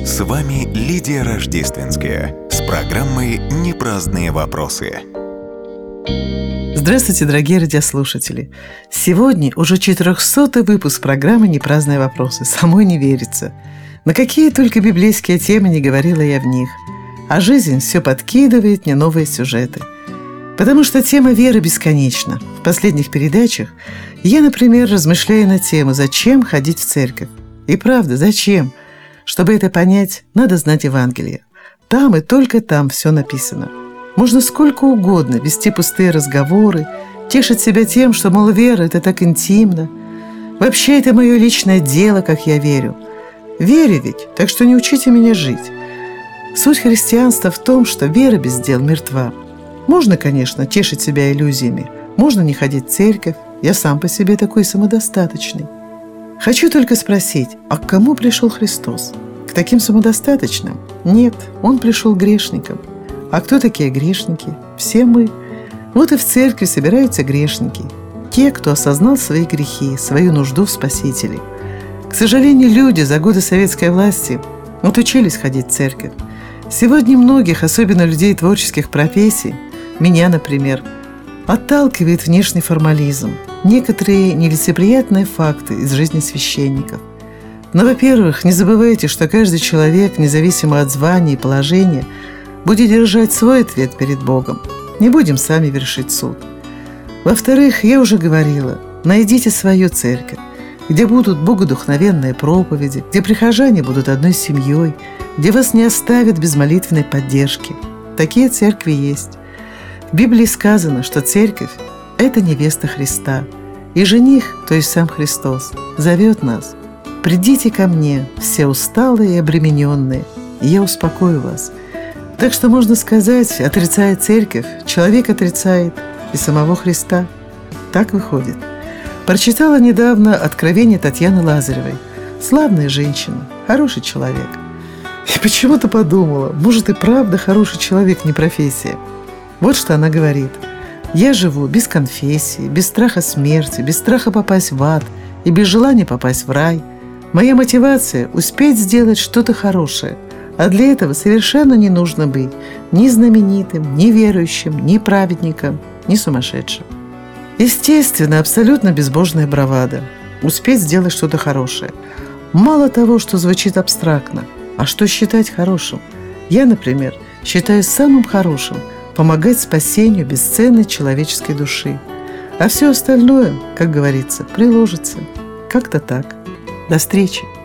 С вами Лидия Рождественская с программой «Непраздные вопросы». Здравствуйте, дорогие радиослушатели! Сегодня уже 400-й выпуск программы «Непраздные вопросы». Самой не верится. На какие только библейские темы не говорила я в них. А жизнь все подкидывает мне новые сюжеты. Потому что тема веры бесконечна. В последних передачах я, например, размышляю на тему «Зачем ходить в церковь?». И правда, зачем? Чтобы это понять, надо знать Евангелие. Там и только там все написано. Можно сколько угодно вести пустые разговоры, тешить себя тем, что, мол, вера – это так интимно. Вообще, это мое личное дело, как я верю. Верю ведь, так что не учите меня жить. Суть христианства в том, что вера без дел мертва. Можно, конечно, тешить себя иллюзиями, можно не ходить в церковь, я сам по себе такой самодостаточный. Хочу только спросить, а к кому пришел Христос? К таким самодостаточным? Нет, Он пришел к грешникам. А кто такие грешники? Все мы. Вот и в церкви собираются грешники. Те, кто осознал свои грехи, свою нужду в Спасителе. К сожалению, люди за годы советской власти отучились ходить в церковь. Сегодня многих, особенно людей творческих профессий, меня, например, отталкивает внешний формализм, некоторые нелицеприятные факты из жизни священников. Но, во-первых, не забывайте, что каждый человек, независимо от звания и положения, будет держать свой ответ перед Богом. Не будем сами вершить суд. Во-вторых, я уже говорила, найдите свою церковь, где будут богодухновенные проповеди, где прихожане будут одной семьей, где вас не оставят без молитвенной поддержки. Такие церкви есть. В Библии сказано, что церковь – это невеста Христа, и жених, то есть сам Христос, зовет нас: «Придите ко мне, все усталые и обремененные, и я успокою вас». Так что, можно сказать, отрицая церковь, человек отрицает и самого Христа. Так выходит. Прочитала недавно откровение Татьяны Лазаревой. Славная женщина, хороший человек. И почему-то подумала, может и правда хороший человек не профессия. Вот что она говорит. «Я живу без конфессии, без страха смерти, без страха попасть в ад и без желания попасть в рай. Моя мотивация – успеть сделать что-то хорошее. А для этого совершенно не нужно быть ни знаменитым, ни верующим, ни праведником, ни сумасшедшим». Естественно, абсолютно безбожная бравада. Успеть сделать что-то хорошее. Мало того, что звучит абстрактно, а что считать хорошим? Я, например, считаю самым хорошим помогать спасению бесценной человеческой души. А все остальное, как говорится, приложится. Как-то так. До встречи!